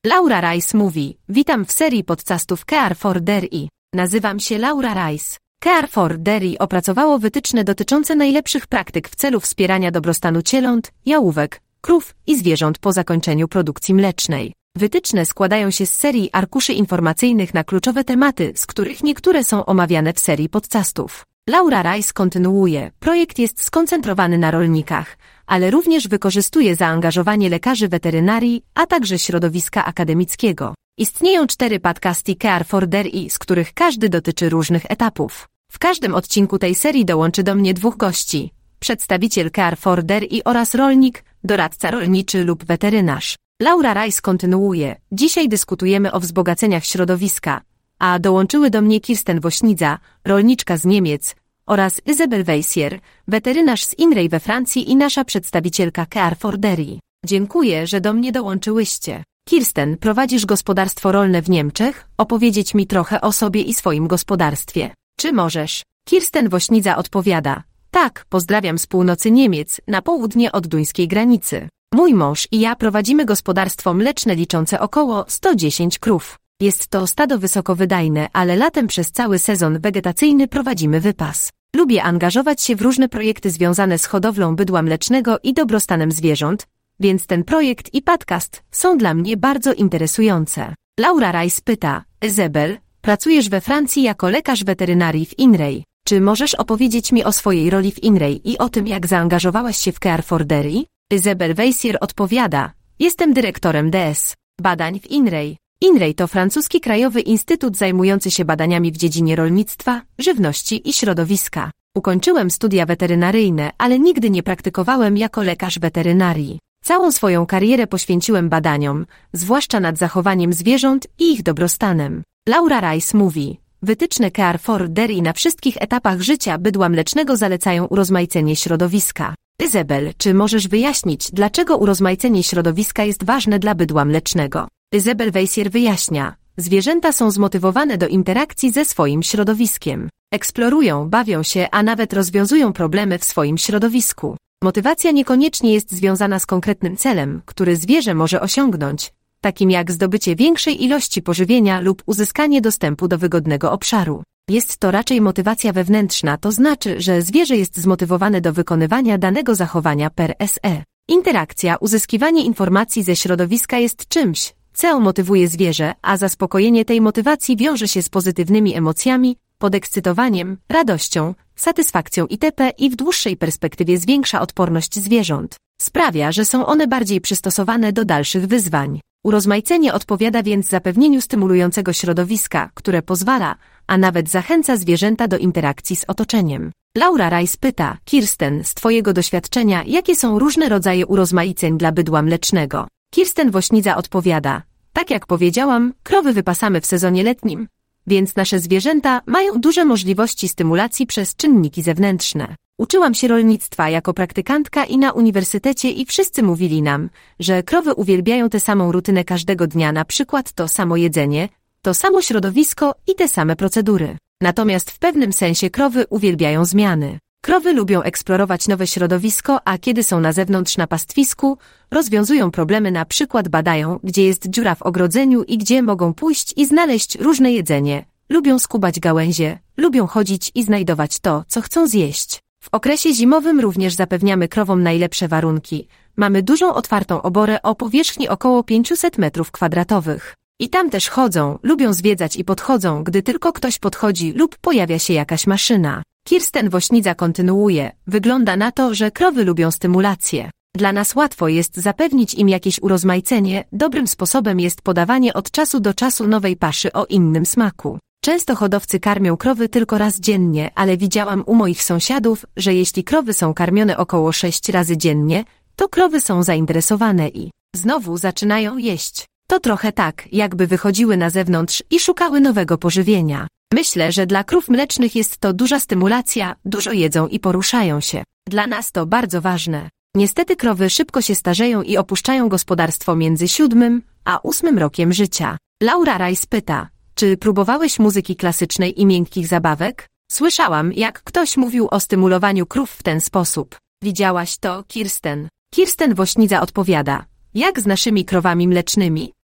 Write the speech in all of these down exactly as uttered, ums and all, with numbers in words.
Laura Rice mówi, witam w serii podcastów Care for Dairy. Nazywam się Laura Rice. Care for Dairy opracowało wytyczne dotyczące najlepszych praktyk w celu wspierania dobrostanu cieląt, jałówek, krów i zwierząt po zakończeniu produkcji mlecznej. Wytyczne składają się z serii arkuszy informacyjnych na kluczowe tematy, z których niektóre są omawiane w serii podcastów. Laura Rice kontynuuje, projekt jest skoncentrowany na rolnikach, ale również wykorzystuje zaangażowanie lekarzy weterynarii, a także środowiska akademickiego. Istnieją cztery podcasty Care for Dairy, z których każdy dotyczy różnych etapów. W każdym odcinku tej serii dołączy do mnie dwóch gości, przedstawiciel Care for Dairy oraz rolnik, doradca rolniczy lub weterynarz. Laura Rice kontynuuje, dzisiaj dyskutujemy o wzbogaceniach środowiska, a dołączyły do mnie Kirsten Wośnidza, rolniczka z Niemiec, oraz Isabel Weissier, weterynarz z Inrej we Francji i nasza przedstawicielka Care for Dairy. Dziękuję, że do mnie dołączyłyście. Kirsten, prowadzisz gospodarstwo rolne w Niemczech? Opowiedzieć mi trochę o sobie i swoim gospodarstwie. Czy możesz? Kirsten Wośnidza odpowiada, tak, pozdrawiam z północy Niemiec, na południe od duńskiej granicy. Mój mąż i ja prowadzimy gospodarstwo mleczne liczące około sto dziesięć krów. Jest to stado wysokowydajne, ale latem przez cały sezon wegetacyjny prowadzimy wypas. Lubię angażować się w różne projekty związane z hodowlą bydła mlecznego i dobrostanem zwierząt, więc ten projekt i podcast są dla mnie bardzo interesujące. Laura Rice pyta, Isabel, pracujesz we Francji jako lekarz weterynarii w Inrej. Czy możesz opowiedzieć mi o swojej roli w Inrej i o tym, jak zaangażowałaś się w Care for Dairy? Isabel Weissier odpowiada, jestem dyrektorem D S badań w Inrej. Inrej to francuski krajowy instytut zajmujący się badaniami w dziedzinie rolnictwa, żywności i środowiska. Ukończyłem studia weterynaryjne, ale nigdy nie praktykowałem jako lekarz weterynarii. Całą swoją karierę poświęciłem badaniom, zwłaszcza nad zachowaniem zwierząt i ich dobrostanem. Laura Rice mówi, wytyczne Care for Dairy na wszystkich etapach życia bydła mlecznego zalecają urozmaicenie środowiska. Isabel, czy możesz wyjaśnić, dlaczego urozmaicenie środowiska jest ważne dla bydła mlecznego? Isabel Weissier wyjaśnia, zwierzęta są zmotywowane do interakcji ze swoim środowiskiem. Eksplorują, bawią się, a nawet rozwiązują problemy w swoim środowisku. Motywacja niekoniecznie jest związana z konkretnym celem, który zwierzę może osiągnąć, takim jak zdobycie większej ilości pożywienia lub uzyskanie dostępu do wygodnego obszaru. Jest to raczej motywacja wewnętrzna, to znaczy, że zwierzę jest zmotywowane do wykonywania danego zachowania per se. Interakcja, uzyskiwanie informacji ze środowiska jest czymś, co motywuje zwierzę, a zaspokojenie tej motywacji wiąże się z pozytywnymi emocjami, podekscytowaniem, radością, satysfakcją itp. I w dłuższej perspektywie zwiększa odporność zwierząt. Sprawia, że są one bardziej przystosowane do dalszych wyzwań. Urozmaicenie odpowiada więc zapewnieniu stymulującego środowiska, które pozwala, a nawet zachęca zwierzęta do interakcji z otoczeniem. Laura Rice pyta, Kirsten, z twojego doświadczenia, jakie są różne rodzaje urozmaiceń dla bydła mlecznego? Kirsten Wośnidza odpowiada, tak jak powiedziałam, krowy wypasamy w sezonie letnim, więc nasze zwierzęta mają duże możliwości stymulacji przez czynniki zewnętrzne. Uczyłam się rolnictwa jako praktykantka i na uniwersytecie i wszyscy mówili nam, że krowy uwielbiają tę samą rutynę każdego dnia, na przykład to samo jedzenie, to samo środowisko i te same procedury. Natomiast w pewnym sensie krowy uwielbiają zmiany. Krowy lubią eksplorować nowe środowisko, a kiedy są na zewnątrz na pastwisku, rozwiązują problemy, na przykład badają, gdzie jest dziura w ogrodzeniu i gdzie mogą pójść i znaleźć różne jedzenie. Lubią skubać gałęzie, lubią chodzić i znajdować to, co chcą zjeść. W okresie zimowym również zapewniamy krowom najlepsze warunki. Mamy dużą otwartą oborę o powierzchni około pięćset metrów kwadratowych. I tam też chodzą, lubią zwiedzać i podchodzą, gdy tylko ktoś podchodzi lub pojawia się jakaś maszyna. Kirsten Wośnidza kontynuuje, wygląda na to, że krowy lubią stymulację. Dla nas łatwo jest zapewnić im jakieś urozmaicenie, dobrym sposobem jest podawanie od czasu do czasu nowej paszy o innym smaku. Często hodowcy karmią krowy tylko raz dziennie, ale widziałam u moich sąsiadów, że jeśli krowy są karmione około sześć razy dziennie, to krowy są zainteresowane i znowu zaczynają jeść. To trochę tak, jakby wychodziły na zewnątrz i szukały nowego pożywienia. Myślę, że dla krów mlecznych jest to duża stymulacja, dużo jedzą i poruszają się. Dla nas to bardzo ważne. Niestety krowy szybko się starzeją i opuszczają gospodarstwo między siódmym a ósmym rokiem życia. Laura Rice pyta, czy próbowałeś muzyki klasycznej i miękkich zabawek? Słyszałam, jak ktoś mówił o stymulowaniu krów w ten sposób. Widziałaś to, Kirsten? Kirsten Wośnidza odpowiada, jak z naszymi krowami mlecznymi?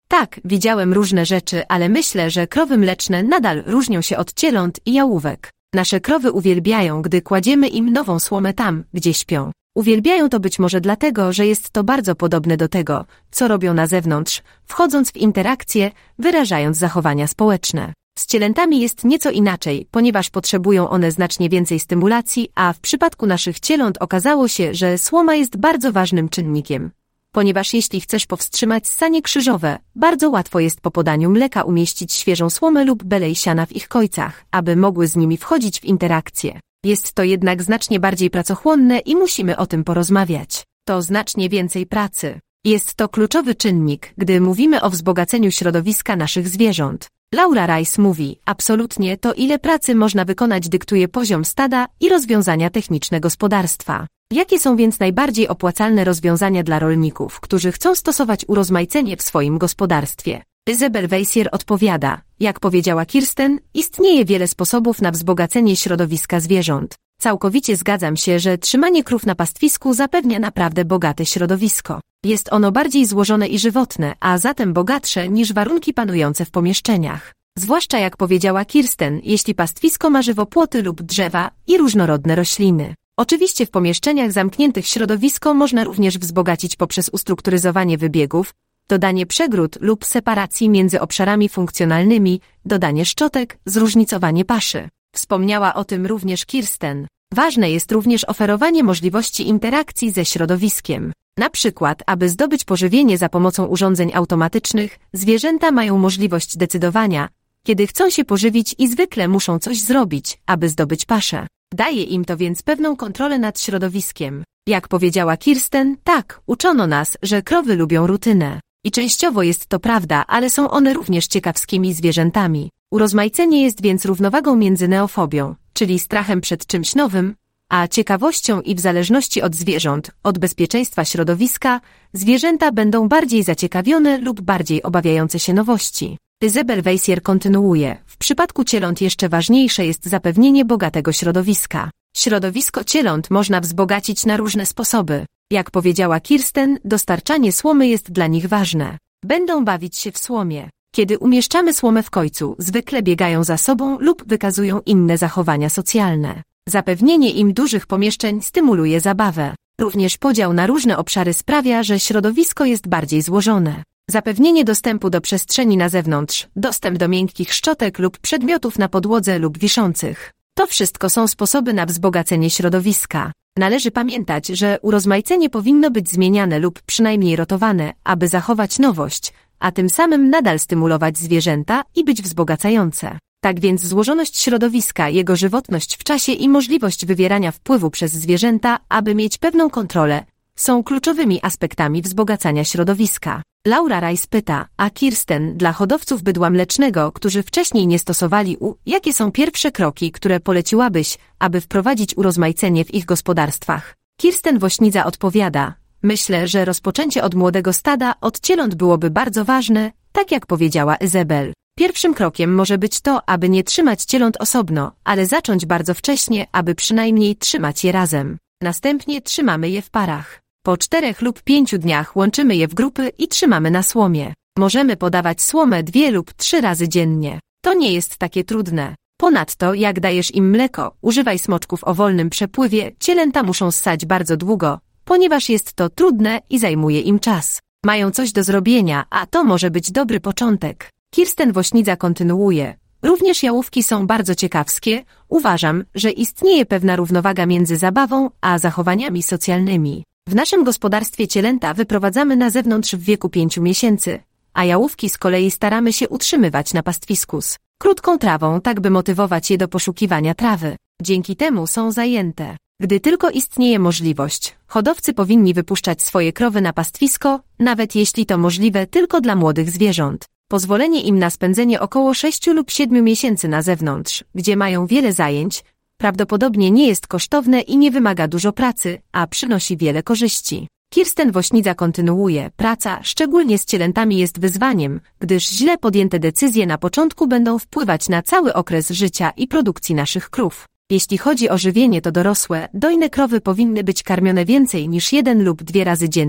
Tak, widziałem różne rzeczy, ale myślę, że krowy mleczne nadal różnią się od cieląt i jałówek. Nasze krowy uwielbiają, gdy kładziemy im nową słomę tam, gdzie śpią. Uwielbiają to być może dlatego, że jest to bardzo podobne do tego, co robią na zewnątrz, wchodząc w interakcję, wyrażając zachowania społeczne. Z cielętami jest nieco inaczej, ponieważ potrzebują one znacznie więcej stymulacji, a w przypadku naszych cieląt okazało się, że słoma jest bardzo ważnym czynnikiem. Ponieważ jeśli chcesz powstrzymać ssanie krzyżowe, bardzo łatwo jest po podaniu mleka umieścić świeżą słomę lub belej siana w ich kojcach, aby mogły z nimi wchodzić w interakcję. Jest to jednak znacznie bardziej pracochłonne i musimy o tym porozmawiać. To znacznie więcej pracy. Jest to kluczowy czynnik, gdy mówimy o wzbogaceniu środowiska naszych zwierząt. Laura Rice mówi, absolutnie to ile pracy można wykonać dyktuje poziom stada i rozwiązania techniczne gospodarstwa. Jakie są więc najbardziej opłacalne rozwiązania dla rolników, którzy chcą stosować urozmaicenie w swoim gospodarstwie? Isabel Weisier odpowiada, jak powiedziała Kirsten, istnieje wiele sposobów na wzbogacenie środowiska zwierząt. Całkowicie zgadzam się, że trzymanie krów na pastwisku zapewnia naprawdę bogate środowisko. Jest ono bardziej złożone i żywotne, a zatem bogatsze niż warunki panujące w pomieszczeniach. Zwłaszcza jak powiedziała Kirsten, jeśli pastwisko ma żywopłoty lub drzewa i różnorodne rośliny. Oczywiście w pomieszczeniach zamkniętych środowisko można również wzbogacić poprzez ustrukturyzowanie wybiegów, dodanie przegród lub separacji między obszarami funkcjonalnymi, dodanie szczotek, zróżnicowanie paszy. Wspomniała o tym również Kirsten. Ważne jest również oferowanie możliwości interakcji ze środowiskiem. Na przykład, aby zdobyć pożywienie za pomocą urządzeń automatycznych, zwierzęta mają możliwość decydowania, kiedy chcą się pożywić i zwykle muszą coś zrobić, aby zdobyć paszę. Daje im to więc pewną kontrolę nad środowiskiem. Jak powiedziała Kirsten, tak, uczono nas, że krowy lubią rutynę. I częściowo jest to prawda, ale są one również ciekawskimi zwierzętami. Urozmaicenie jest więc równowagą między neofobią, czyli strachem przed czymś nowym, a ciekawością i w zależności od zwierząt, od bezpieczeństwa środowiska, zwierzęta będą bardziej zaciekawione lub bardziej obawiające się nowości. Isabel Weisier kontynuuje, w przypadku cieląt jeszcze ważniejsze jest zapewnienie bogatego środowiska. Środowisko cieląt można wzbogacić na różne sposoby. Jak powiedziała Kirsten, dostarczanie słomy jest dla nich ważne. Będą bawić się w słomie. Kiedy umieszczamy słomę w kojcu, zwykle biegają za sobą lub wykazują inne zachowania socjalne. Zapewnienie im dużych pomieszczeń stymuluje zabawę. Również podział na różne obszary sprawia, że środowisko jest bardziej złożone. Zapewnienie dostępu do przestrzeni na zewnątrz, dostęp do miękkich szczotek lub przedmiotów na podłodze lub wiszących. To wszystko są sposoby na wzbogacenie środowiska. Należy pamiętać, że urozmaicenie powinno być zmieniane lub przynajmniej rotowane, aby zachować nowość, a tym samym nadal stymulować zwierzęta i być wzbogacające. Tak więc złożoność środowiska, jego żywotność w czasie i możliwość wywierania wpływu przez zwierzęta, aby mieć pewną kontrolę, są kluczowymi aspektami wzbogacania środowiska. Laura Rice pyta, a Kirsten, dla hodowców bydła mlecznego, którzy wcześniej nie stosowali U, jakie są pierwsze kroki, które poleciłabyś, aby wprowadzić urozmaicenie w ich gospodarstwach? Kirsten Wośnidza odpowiada, myślę, że rozpoczęcie od młodego stada, od cieląt byłoby bardzo ważne, tak jak powiedziała Isabel. Pierwszym krokiem może być to, aby nie trzymać cieląt osobno, ale zacząć bardzo wcześnie, aby przynajmniej trzymać je razem. Następnie trzymamy je w parach. Po czterech lub pięciu dniach łączymy je w grupy i trzymamy na słomie. Możemy podawać słomę dwie lub trzy razy dziennie. To nie jest takie trudne. Ponadto, jak dajesz im mleko, używaj smoczków o wolnym przepływie, cielęta muszą ssać bardzo długo, ponieważ jest to trudne i zajmuje im czas. Mają coś do zrobienia, a to może być dobry początek. Kirsten Wośnidza kontynuuje. Również jałówki są bardzo ciekawskie. Uważam, że istnieje pewna równowaga między zabawą a zachowaniami socjalnymi. W naszym gospodarstwie cielęta wyprowadzamy na zewnątrz w wieku pięciu miesięcy, a jałówki z kolei staramy się utrzymywać na pastwisku z krótką trawą, tak by motywować je do poszukiwania trawy. Dzięki temu są zajęte. Gdy tylko istnieje możliwość, hodowcy powinni wypuszczać swoje krowy na pastwisko, nawet jeśli to możliwe tylko dla młodych zwierząt. Pozwolenie im na spędzenie około sześciu lub siedmiu miesięcy na zewnątrz, gdzie mają wiele zajęć, prawdopodobnie nie jest kosztowne i nie wymaga dużo pracy, a przynosi wiele korzyści. Kirsten Wośnidza kontynuuje, praca, szczególnie z cielętami, jest wyzwaniem, gdyż źle podjęte decyzje na początku będą wpływać na cały okres życia i produkcji naszych krów. Jeśli chodzi o żywienie, to dorosłe, dojne krowy powinny być karmione więcej niż jeden lub dwie razy dziennie,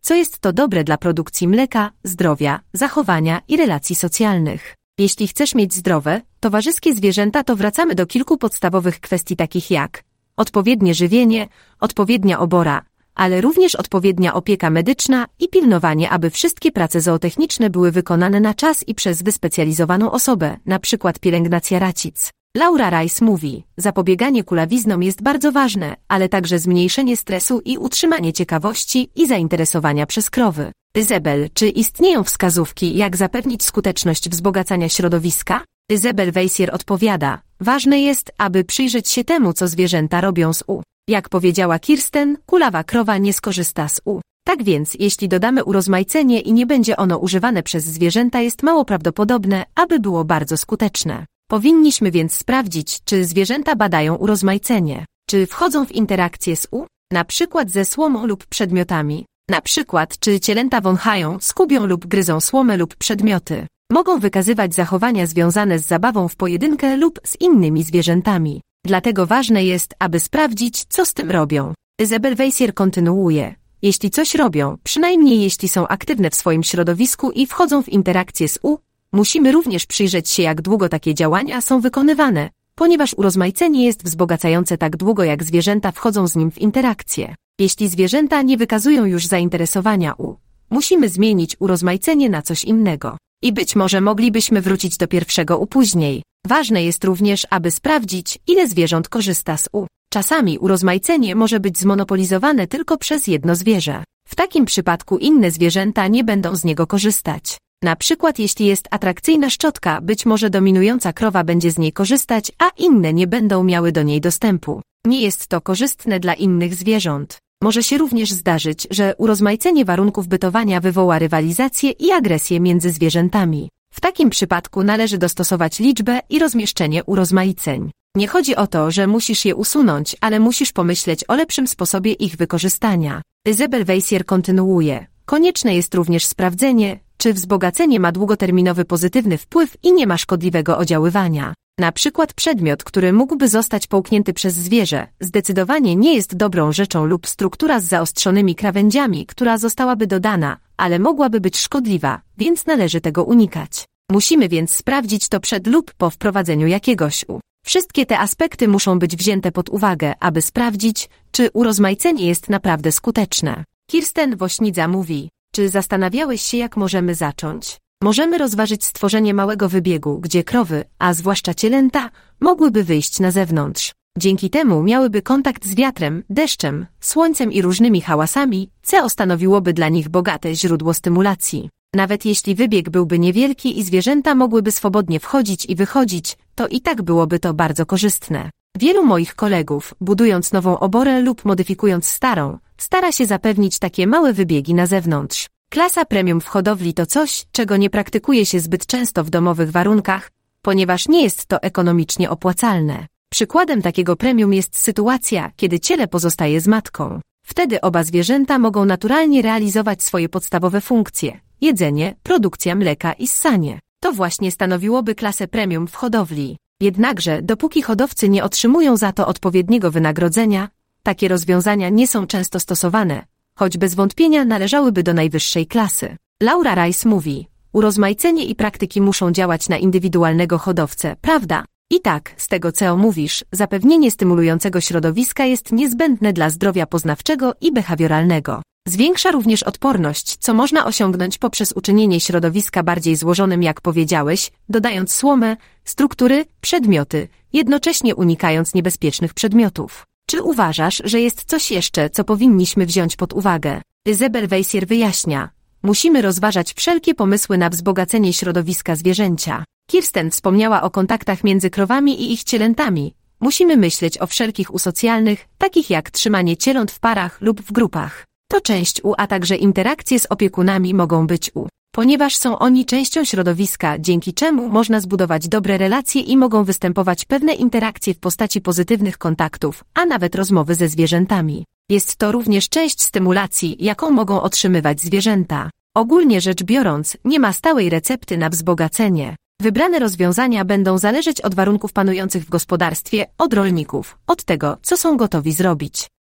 co jest to dobre dla produkcji mleka, zdrowia, zachowania i relacji socjalnych. Jeśli chcesz mieć zdrowe, towarzyskie zwierzęta, to wracamy do kilku podstawowych kwestii takich jak odpowiednie żywienie, odpowiednia obora, ale również odpowiednia opieka medyczna i pilnowanie, aby wszystkie prace zootechniczne były wykonane na czas i przez wyspecjalizowaną osobę, np. pielęgnacja racic. Laura Rice mówi, zapobieganie kulawiznom jest bardzo ważne, ale także zmniejszenie stresu i utrzymanie ciekawości i zainteresowania przez krowy. Izabel, czy istnieją wskazówki, jak zapewnić skuteczność wzbogacania środowiska? Izabel Weisier odpowiada, ważne jest, aby przyjrzeć się temu, co zwierzęta robią z u. Jak powiedziała Kirsten, kulawa krowa nie skorzysta z u. Tak więc, jeśli dodamy urozmaicenie i nie będzie ono używane przez zwierzęta, jest mało prawdopodobne, aby było bardzo skuteczne. Powinniśmy więc sprawdzić, czy zwierzęta badają urozmaicenie, czy wchodzą w interakcję z u, na przykład ze słomą lub przedmiotami, na przykład czy cielęta wąchają, skubią lub gryzą słomę lub przedmioty. Mogą wykazywać zachowania związane z zabawą w pojedynkę lub z innymi zwierzętami. Dlatego ważne jest, aby sprawdzić, co z tym robią. Izabel Weisier kontynuuje. Jeśli coś robią, przynajmniej jeśli są aktywne w swoim środowisku i wchodzą w interakcję z u, musimy również przyjrzeć się, jak długo takie działania są wykonywane, ponieważ urozmaicenie jest wzbogacające tak długo, jak zwierzęta wchodzą z nim w interakcję. Jeśli zwierzęta nie wykazują już zainteresowania u, musimy zmienić urozmaicenie na coś innego. I być może moglibyśmy wrócić do pierwszego u później. Ważne jest również, aby sprawdzić, ile zwierząt korzysta z u. Czasami urozmaicenie może być zmonopolizowane tylko przez jedno zwierzę. W takim przypadku inne zwierzęta nie będą z niego korzystać. Na przykład jeśli jest atrakcyjna szczotka, być może dominująca krowa będzie z niej korzystać, a inne nie będą miały do niej dostępu. Nie jest to korzystne dla innych zwierząt. Może się również zdarzyć, że urozmaicenie warunków bytowania wywoła rywalizację i agresję między zwierzętami. W takim przypadku należy dostosować liczbę i rozmieszczenie urozmaiceń. Nie chodzi o to, że musisz je usunąć, ale musisz pomyśleć o lepszym sposobie ich wykorzystania. Izabel Weisier kontynuuje. Konieczne jest również sprawdzenie, czy wzbogacenie ma długoterminowy pozytywny wpływ i nie ma szkodliwego oddziaływania. Na przykład przedmiot, który mógłby zostać połknięty przez zwierzę, zdecydowanie nie jest dobrą rzeczą lub struktura z zaostrzonymi krawędziami, która zostałaby dodana, ale mogłaby być szkodliwa, więc należy tego unikać. Musimy więc sprawdzić to przed lub po wprowadzeniu jakiegoś u. Wszystkie te aspekty muszą być wzięte pod uwagę, aby sprawdzić, czy urozmaicenie jest naprawdę skuteczne. Kirsten Wośnidza mówi, czy zastanawiałeś się, jak możemy zacząć? Możemy rozważyć stworzenie małego wybiegu, gdzie krowy, a zwłaszcza cielęta, mogłyby wyjść na zewnątrz. Dzięki temu miałyby kontakt z wiatrem, deszczem, słońcem i różnymi hałasami, co stanowiłoby dla nich bogate źródło stymulacji. Nawet jeśli wybieg byłby niewielki i zwierzęta mogłyby swobodnie wchodzić i wychodzić, to i tak byłoby to bardzo korzystne. Wielu moich kolegów, budując nową oborę lub modyfikując starą, stara się zapewnić takie małe wybiegi na zewnątrz. Klasa premium w hodowli to coś, czego nie praktykuje się zbyt często w domowych warunkach, ponieważ nie jest to ekonomicznie opłacalne. Przykładem takiego premium jest sytuacja, kiedy ciele pozostaje z matką. Wtedy oba zwierzęta mogą naturalnie realizować swoje podstawowe funkcje: jedzenie, produkcja mleka i ssanie. To właśnie stanowiłoby klasę premium w hodowli. Jednakże, dopóki hodowcy nie otrzymują za to odpowiedniego wynagrodzenia, takie rozwiązania nie są często stosowane, choć bez wątpienia należałyby do najwyższej klasy. Laura Rice mówi, urozmaicenie i praktyki muszą działać na indywidualnego hodowcę, prawda? I tak, z tego co mówisz, zapewnienie stymulującego środowiska jest niezbędne dla zdrowia poznawczego i behawioralnego. Zwiększa również odporność, co można osiągnąć poprzez uczynienie środowiska bardziej złożonym, jak powiedziałeś, dodając słomę, struktury, przedmioty, jednocześnie unikając niebezpiecznych przedmiotów. Czy uważasz, że jest coś jeszcze, co powinniśmy wziąć pod uwagę? Izabel Weisier wyjaśnia. Musimy rozważać wszelkie pomysły na wzbogacenie środowiska zwierzęcia. Kirsten wspomniała o kontaktach między krowami i ich cielętami. Musimy myśleć o wszelkich usocjalnych, takich jak trzymanie cieląt w parach lub w grupach. To część U, a także interakcje z opiekunami mogą być U, ponieważ są oni częścią środowiska, dzięki czemu można zbudować dobre relacje i mogą występować pewne interakcje w postaci pozytywnych kontaktów, a nawet rozmowy ze zwierzętami. Jest to również część stymulacji, jaką mogą otrzymywać zwierzęta. Ogólnie rzecz biorąc, nie ma stałej recepty na wzbogacenie. Wybrane rozwiązania będą zależeć od warunków panujących w gospodarstwie, od rolników, od tego, co są gotowi zrobić.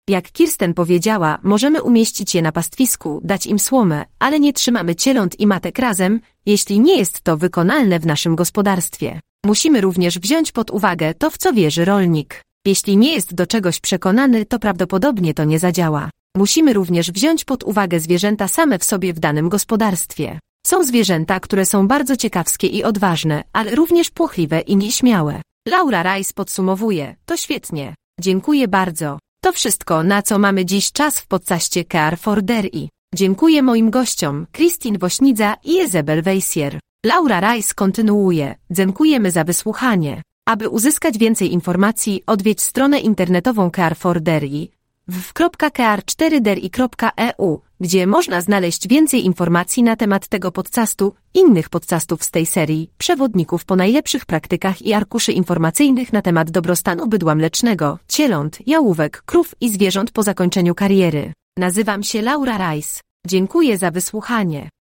Jak Kirsten powiedziała, możemy umieścić je na pastwisku, dać im słomę, ale nie trzymamy cieląt i matek razem, jeśli nie jest to wykonalne w naszym gospodarstwie. Musimy również wziąć pod uwagę to, w co wierzy rolnik. Jeśli nie jest do czegoś przekonany, to prawdopodobnie to nie zadziała. Musimy również wziąć pod uwagę zwierzęta same w sobie w danym gospodarstwie. Są zwierzęta, które są bardzo ciekawskie i odważne, ale również płochliwe i nieśmiałe. Laura Rice podsumowuje, to świetnie. Dziękuję bardzo. To wszystko, na co mamy dziś czas w podcaście Care for Dairy. Dziękuję moim gościom, Christine Wośnidza i Jezebel Weisier. Laura Rice kontynuuje, dziękujemy za wysłuchanie. Aby uzyskać więcej informacji, odwiedź stronę internetową Care for Dairy w w kropka k r cztery dairy kropka e u, gdzie można znaleźć więcej informacji na temat tego podcastu, innych podcastów z tej serii, przewodników po najlepszych praktykach i arkuszy informacyjnych na temat dobrostanu bydła mlecznego, cieląt, jałówek, krów i zwierząt po zakończeniu kariery. Nazywam się Laura Rice. Dziękuję za wysłuchanie.